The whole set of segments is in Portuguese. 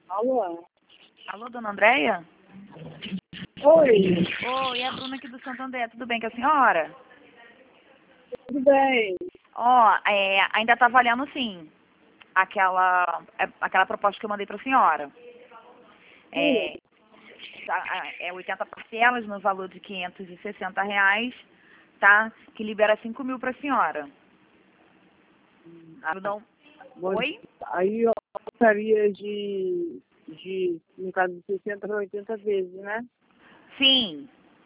Alô? Alô, dona Andréia? Oi, Oi, é a Bruna aqui do Santander. Tudo bem com a senhora? tudo bem? Ó, ainda tá valendo sim aquela proposta que eu mandei pra senhora. Sim. É 80 parcelas no valor de R$ 560, tá? Que libera 5 mil pra senhora. Não. Bom, Oi? aí eu gostaria no caso de 60 para 80 vezes, né? Sim.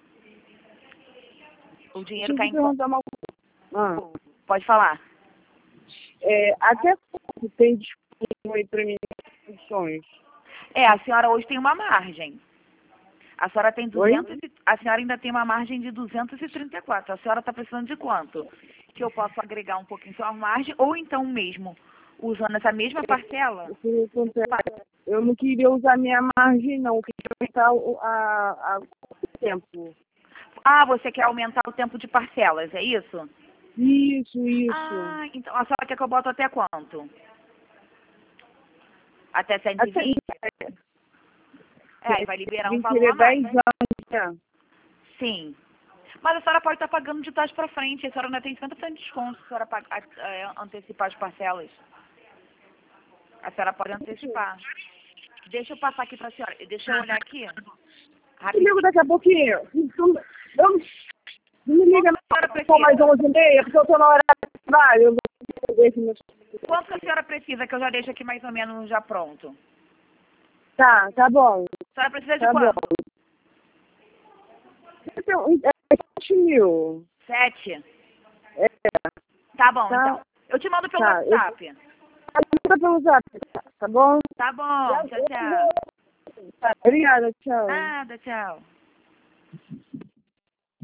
O Deixa dinheiro eu cai te em conta. perguntar uma coisa. Pode falar. Até quanto tem disponível aí para mim as funções? A senhora hoje tem uma margem. A senhora tem Oi? 200 a senhora ainda tem uma margem de 234. A senhora está precisando de quanto? Que eu posso agregar um pouquinho sua margem, ou então mesmo, usando essa mesma parcela? Eu não queria usar minha margem, não. Eu queria aumentar o tempo. Ah, você quer aumentar o tempo de parcelas, é isso? Isso. Ah, então a senhora quer que eu boto até quanto? Até Até 120? Aí vai liberar um vim valor querer a mais. 10 anos, né? Sim. Mas a senhora pode estar pagando de trás para frente. A senhora ainda tem 50% de desconto se a senhora antecipar as parcelas. A senhora pode antecipar. Deixa eu passar aqui para a senhora. Deixa eu olhar aqui. Eu Rapidinho. ligo daqui a pouquinho. Eu não me liga Quanto que a senhora só mais precisa? 11h30, porque eu estou na hora de trabalho. Eu vou ver meus... Quanto que a senhora precisa, que eu já deixo aqui mais ou menos já pronto? Tá bom. A senhora precisa de Tá bom. quanto? Então, 7.000. 7? É, Tá bom, tá, então. Eu te mando pelo tá. WhatsApp. Manda pelo zap, tá bom? Tá bom. Tchau, tchau. Tá, obrigada, tchau. Nada, tchau.